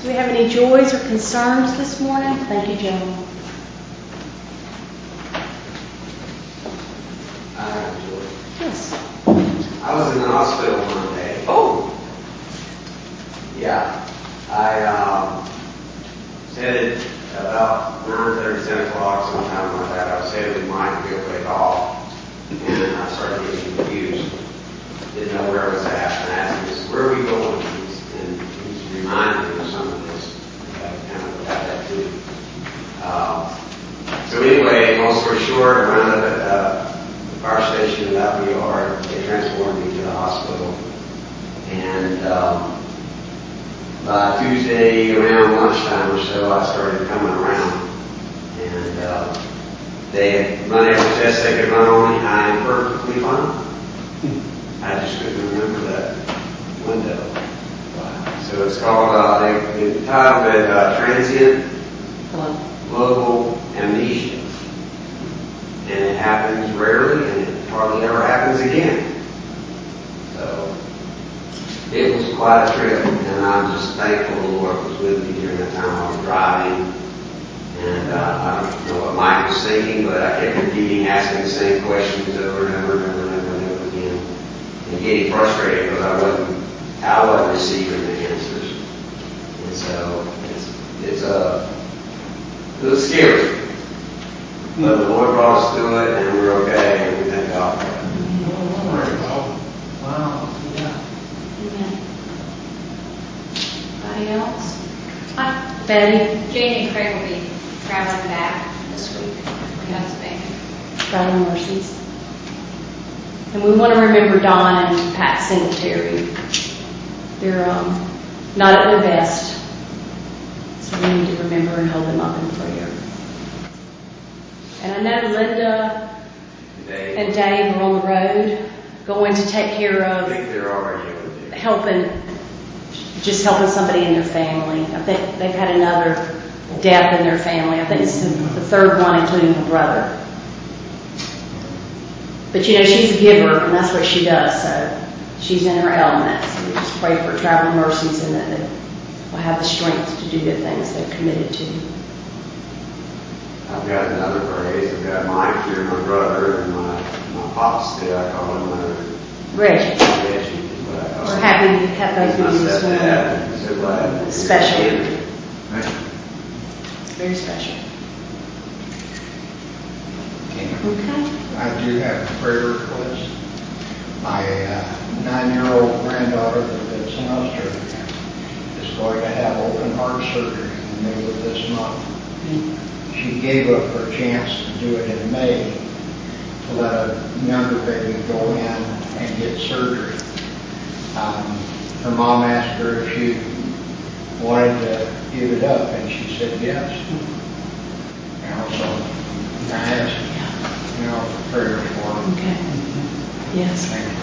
Do we have any joys or concerns this morning? Thank you, Joe. I have a joy. Yes. I was in the hospital one day. Oh. Yeah. I was headed about 9:30, 10 o'clock, sometime like that. I was headed with Mike to go play golf, and I started getting confused. Didn't know where I was at, and I asked him, "Where are we going?" And he's reminded me of some of this. I kind of got that too. So anyway, long story short, I wound up at the fire station in WR. They transported me to the hospital, and by Tuesday around lunchtime or so, I started coming around, and they had run every test they could run on me. I am perfectly fine. I just couldn't remember that window. So it's called, they entitled it Transient Global Amnesia. And it happens rarely, and it hardly ever happens again. So it was quite a trip, and I'm just thankful the Lord was with me during that time I was driving. And I don't know what Mike was thinking, but I kept repeating, asking the same questions over and over and over and over and over again, and getting frustrated because I wasn't receiving the answers. And so it was scary. But the Lord brought us through it, and we're okay, and we thank God for it. Wow. Yeah. Amen. Anybody else? Hi, Betty. Jane and Craig will be traveling back this week from Pennsylvania. Traveling mercies. And we want to remember Don and Pat Singletary. They're not at their best. So we need to remember and hold them up in prayer. And I know Linda and Dave are on the road going to take care I of think they're already over there. helping somebody in their family. I think they've had another death in their family. I think it's the third one, including her brother. But you know, she's a giver, and that's what she does, so she's in her element. So we just pray for traveling mercies and that they will have the strength to do the things they're committed to. I've got another praise. I've got Mike here, my brother, and my pops still. I call him Reggie. Reggie, is what I call him. We're happy to have both of you this morning. I'm so glad. Special. Very special. Okay. I do have a prayer request. My 9-year-old granddaughter that lives in Australia is going to have open heart surgery in the middle of this month. She gave up her chance to do it in May to let a younger baby go in and get surgery. Her mom asked her if she wanted to give it up, and she said yes. So I asked, for prayers for her. Okay. Yes. Thank you.